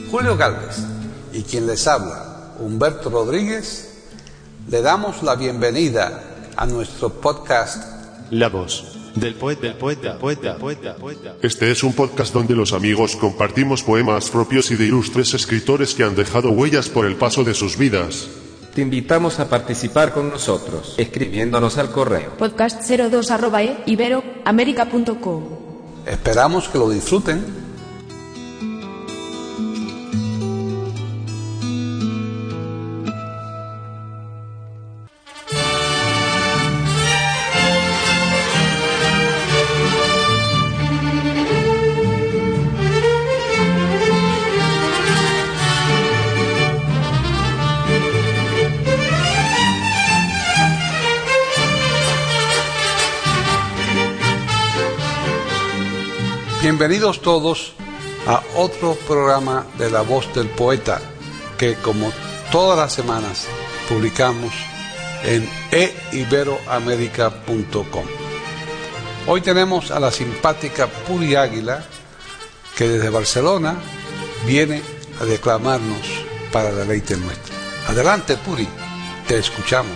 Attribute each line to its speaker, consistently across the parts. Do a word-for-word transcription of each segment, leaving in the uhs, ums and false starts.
Speaker 1: Julio Gálvez y quien les habla, Humberto Rodríguez, le damos la bienvenida a nuestro podcast
Speaker 2: La Voz del Poeta, del Poeta, Poeta, Poeta, Poeta.
Speaker 3: Este es un podcast donde los amigos compartimos poemas propios y de ilustres escritores que han dejado huellas por el paso de sus vidas.
Speaker 4: Te invitamos a participar con nosotros, escribiéndonos al correo
Speaker 5: podcast cero dos arroba e iberoamerica punto com.
Speaker 1: Esperamos que lo disfruten. Bienvenidos todos a otro programa de La Voz del Poeta que, como todas las semanas, publicamos en e iberoamerica punto com. Hoy tenemos a la simpática Puri Águila, que desde Barcelona viene a declamarnos para deleite nuestro. Adelante, Puri, te escuchamos.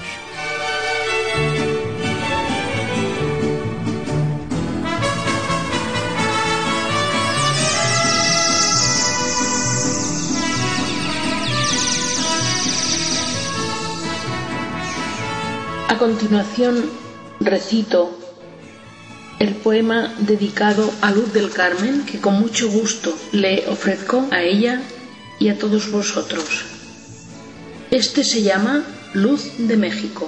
Speaker 6: A continuación recito el poema dedicado a Luz del Carmen, que con mucho gusto le ofrezco a ella y a todos vosotros. Este se llama Luz de México.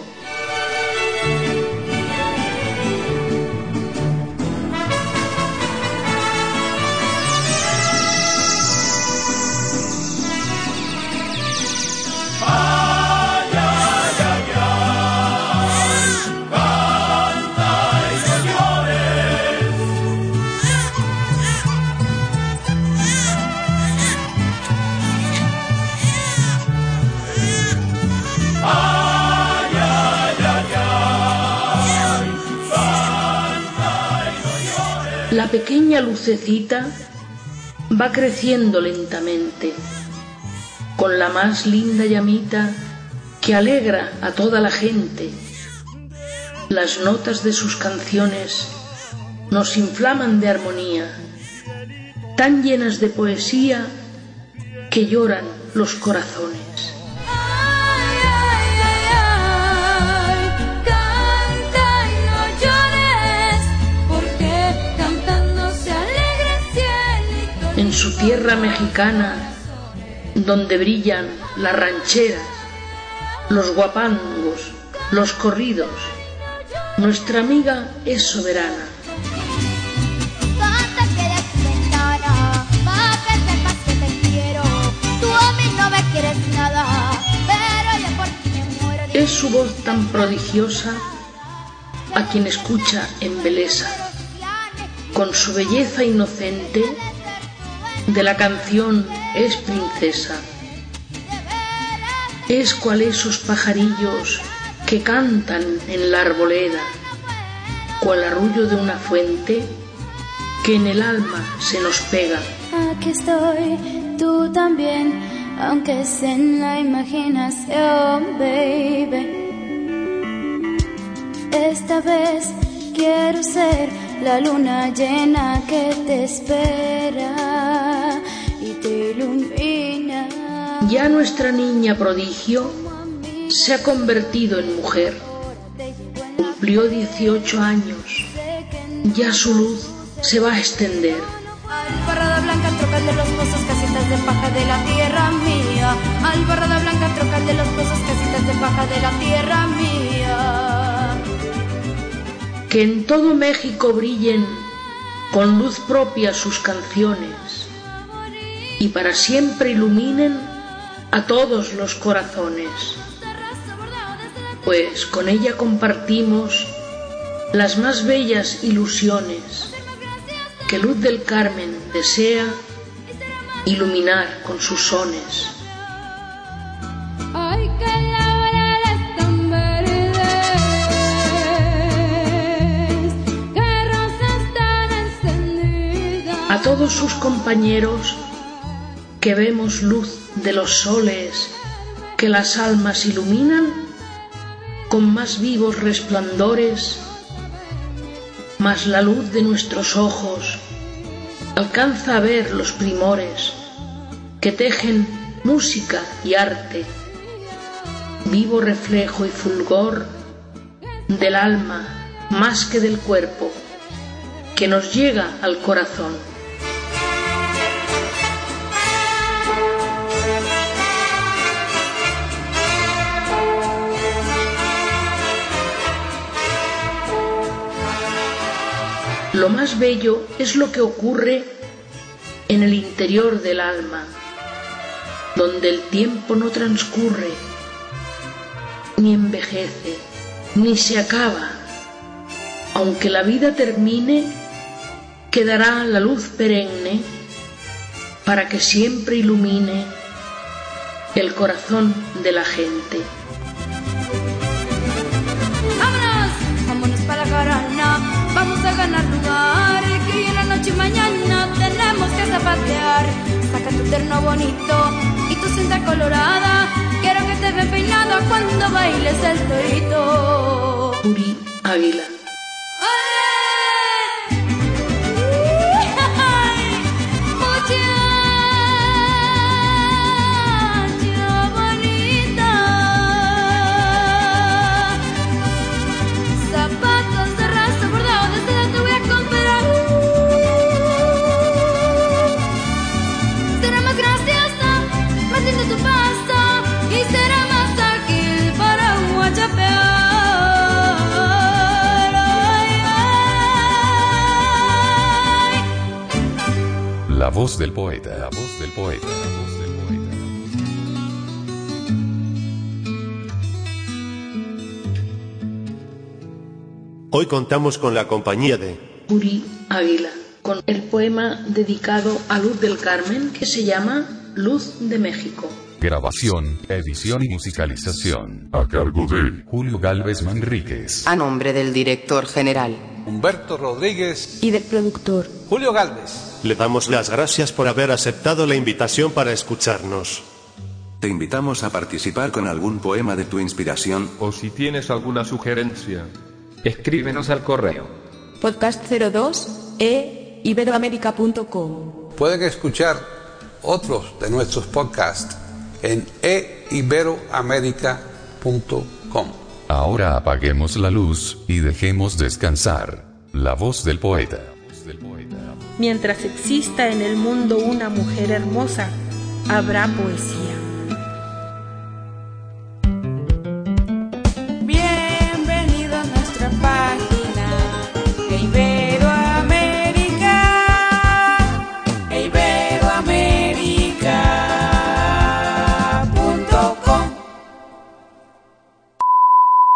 Speaker 6: La pequeña lucecita va creciendo lentamente, con la más linda llamita que alegra a toda la gente. Las notas de sus canciones nos inflaman de armonía, tan llenas de poesía que lloran los corazones. En su tierra mexicana, donde brillan las rancheras, los guapangos, los corridos, nuestra amiga es soberana. Es su voz tan prodigiosa a quien escucha embelesa. Con su belleza inocente, de la canción es princesa. Es cual esos pajarillos que cantan en la arboleda, cual arrullo de una fuente que en el alma se nos pega.
Speaker 7: Aquí estoy, tú también, aunque es en la imaginación, baby. Esta vez quiero ser la luna llena que te espera y te ilumina.
Speaker 6: Ya nuestra niña prodigio se ha convertido en mujer. Cumplió dieciocho años. Ya su luz se va a extender.
Speaker 7: Albarrada blanca, trocal de los pozos, casitas de paja de la tierra mía. Albarrada blanca, trocal de los pozos, casitas de paja de la tierra mía.
Speaker 6: Que en todo México brillen con luz propia sus canciones y para siempre iluminen a todos los corazones, pues con ella compartimos las más bellas ilusiones que Luz del Carmen desea iluminar con sus sones.
Speaker 7: Ay, que la laurel es tan verde, que rosas tan encendidas.
Speaker 6: A todos sus compañeros que vemos luz de los soles que las almas iluminan con más vivos resplandores, mas la luz de nuestros ojos alcanza a ver los primores que tejen música y arte, vivo reflejo y fulgor del alma más que del cuerpo, que nos llega al corazón. Lo más bello es lo que ocurre en el interior del alma, donde el tiempo no transcurre, ni envejece, ni se acaba. Aunque la vida termine, quedará la luz perenne para que siempre ilumine el corazón de la gente.
Speaker 7: ¡Vámonos! ¡Vámonos para la carana! Vamos a ganar lugar, que hoy en la noche y mañana tenemos que zapatear. Saca tu terno bonito y tu cinta colorada, quiero que te vean peinada cuando bailes el torito.
Speaker 6: Uri Águila.
Speaker 8: La voz del poeta, la voz del poeta, la voz del poeta.
Speaker 9: Hoy contamos con la compañía de
Speaker 6: Uri Águila, con el poema dedicado a Luz del Carmen, que se llama Luz de México.
Speaker 8: Grabación, edición y musicalización a cargo de Julio Gálvez Manríquez.
Speaker 10: A nombre del director general
Speaker 1: Humberto Rodríguez
Speaker 5: y del productor
Speaker 1: Julio Gálvez.
Speaker 9: Le damos las gracias por haber aceptado la invitación para escucharnos.
Speaker 11: Te invitamos a participar con algún poema de tu inspiración.
Speaker 2: O si tienes alguna sugerencia,
Speaker 4: escríbenos al correo
Speaker 5: podcast cero dos e iberoamerica punto com.
Speaker 1: Pueden escuchar otros de nuestros podcasts en e iberoamerica punto com.
Speaker 8: Ahora apaguemos la luz y dejemos descansar la voz del poeta.
Speaker 12: Mientras exista en el mundo una mujer hermosa, habrá poesía.